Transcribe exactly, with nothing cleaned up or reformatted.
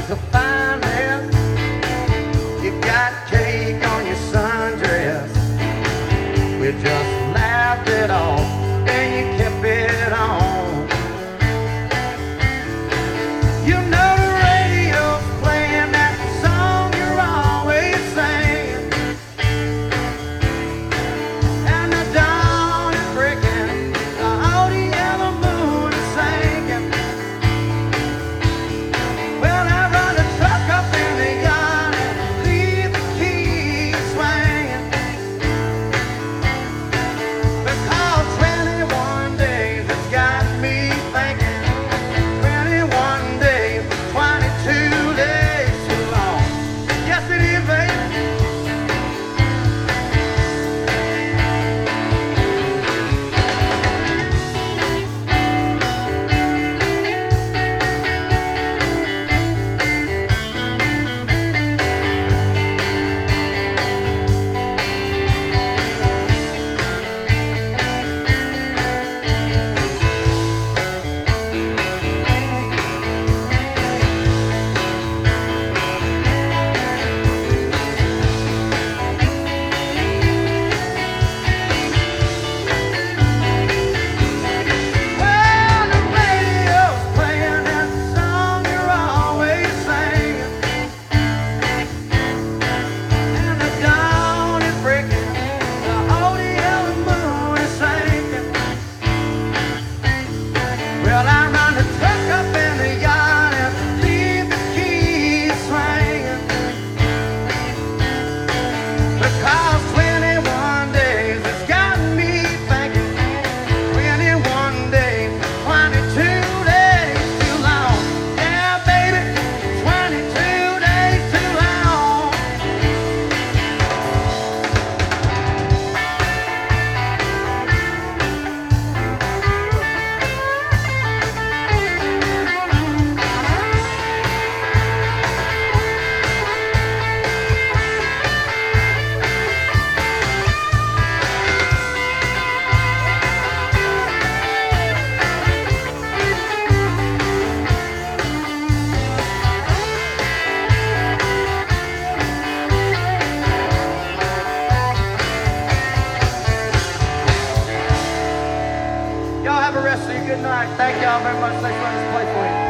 was a fine mess. You got cake on your sundress. We just laughed it off, and you kept it on. You know the radio's playing that song you're always singing, and the dawn is breaking, the old yellow moon is sinking. Well, I run a truck up in the yard and leave the key swinging, because twenty-one days it's got me thinking. twenty-one days, twenty-two days too long. Yes, it is, baby. Well, the radio's playing that song you're always singing, and the dawn is breaking, the old yellow moon is sinking. Well, I run the truck up in the yard and leave the keys swinging, because twenty-one days has got me thinking. twenty-one days, twenty-two days too long. Yeah, baby, twenty-two days too long. Y'all have a rest of your good night. Thank y'all very much. Thanks for letting us play for you.